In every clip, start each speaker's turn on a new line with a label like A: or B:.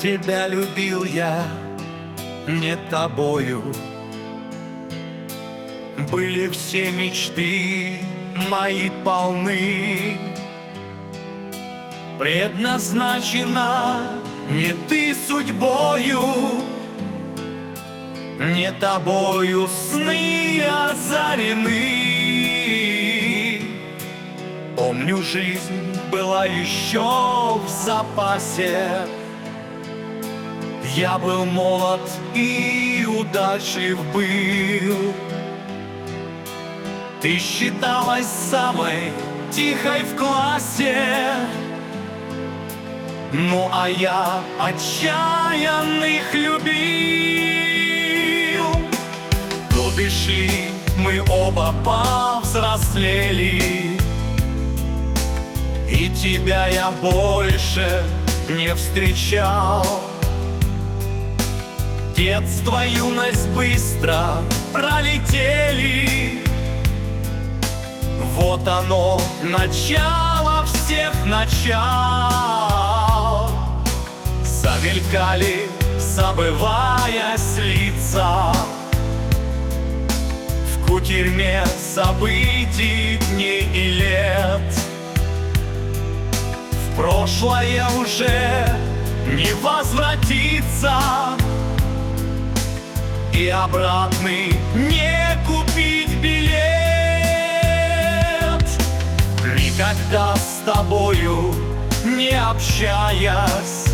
A: Тебя любил я не тобою. Были все мечты мои полны. Предназначена не ты судьбою, не тобою сны озарены. Помню, жизнь была еще в запасе. Я был молод и удачлив был. Ты считалась самой тихой в классе, ну а я отчаянных любил. Годы шли, мы оба повзрослели, и тебя я больше не встречал. Детство, юность быстро пролетели. Вот оно, начало всех начал. Замелькали, забываясь лица, в кутерьме событий, дней и лет. В прошлое уже не возвратиться, и обратный не купить билет. Никогда с тобою не общаясь,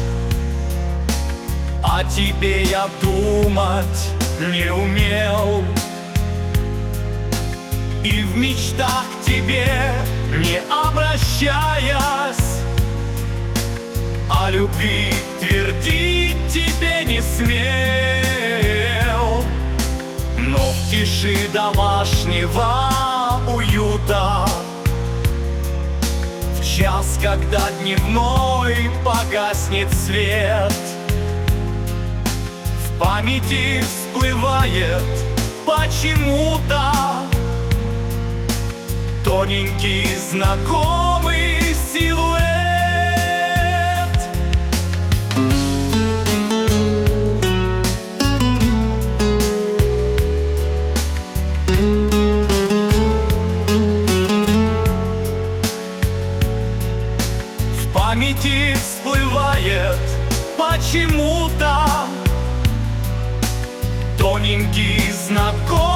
A: о тебе я думать не умел. И в мечтах к тебе не обращаясь, о любви твердить тебе не смел. Но в тиши домашнего уюта, в час, когда дневной погаснет свет, в памяти всплывает почему-то тоненький знакомый силуэт. В памяти всплывает почему-то тоненький знакомый